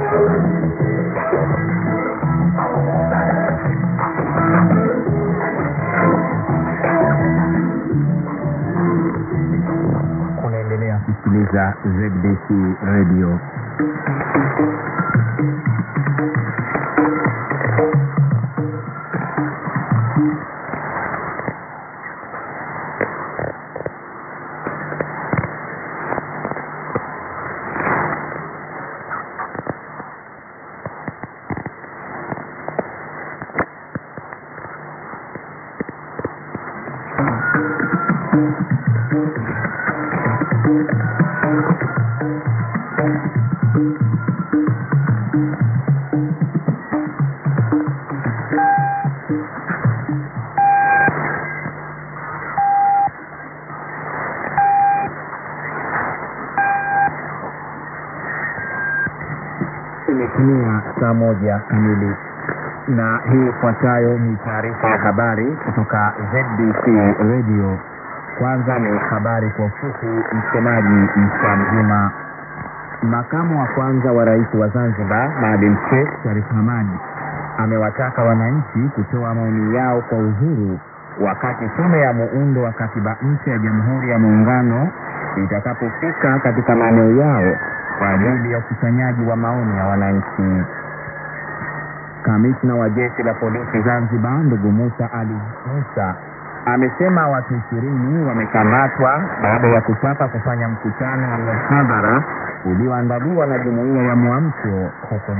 Unaendelea kusikiliza ZBC Radio. Imetimia saa 1 kamili na hii ifuatayo ni taarifa ya habari kutoka ZBC Radio. Kwanza ni habari kwa ufupi. Msemaji Mshamjuma. Makamu wa kwanza wa rais wa Zanzibar Maalim Seif Sharif Hamad amewataka wananchi kutoa maoni yao kwa uhuru wakati tume ya muundo wa katiba mpya ya Jamhuri ya Muungano itakapofika katika maeneo yao kwa ajili ya ukusanyaji wa maoni ya wananchi. Kamishna wa jeshi la polisi Zanzibar ndugu Musa Ali Musa amesema watu 20 wamekamatwa baada ya kutaka kufanya mkutano wa hadhara ulioandaliwa na jumuiya ya Mwamko huko